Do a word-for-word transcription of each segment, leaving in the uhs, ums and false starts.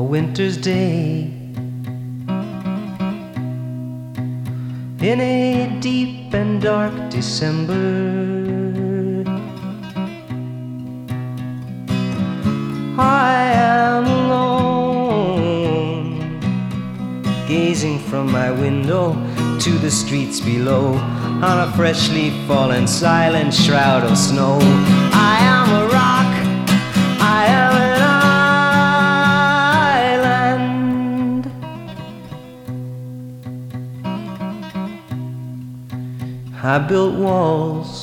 winter's day. In a deep and dark December, I am alone, gazing from my window to the streets below, on a freshly fallen silent shroud of snow. I am a rock, I am an island. I built walls,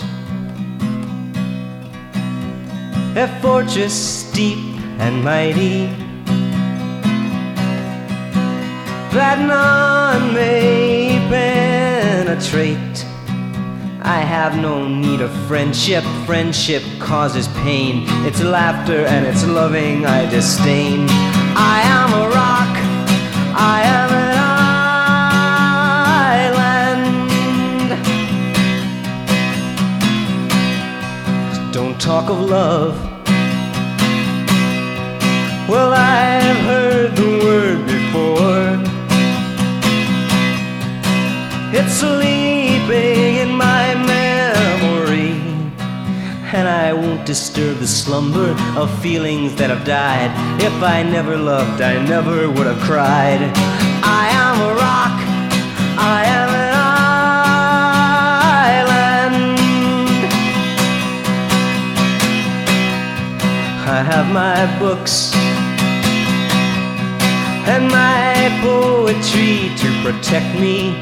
a fortress steep and mighty, that none may penetrate. I have no need of friendship. Friendship causes pain. It's laughter and it's loving I disdain. I am a rock, I am an island. Don't talk of love. Well, I've heard the word before. It's sleeping in my memory, and I won't disturb the slumber of feelings that have died. If I never loved, I never would have cried. I am a rock, I am an island. I have my books and my poetry to protect me.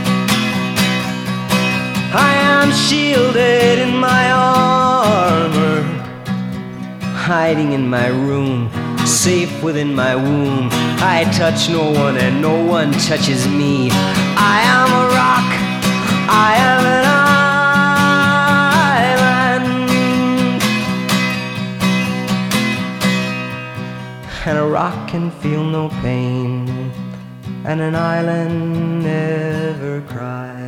I am shielded in my armor, hiding in my room, safe within my womb. I touch no one and no one touches me. I am a rock, I am an island. And a rock can feel no pain, and an island never cries.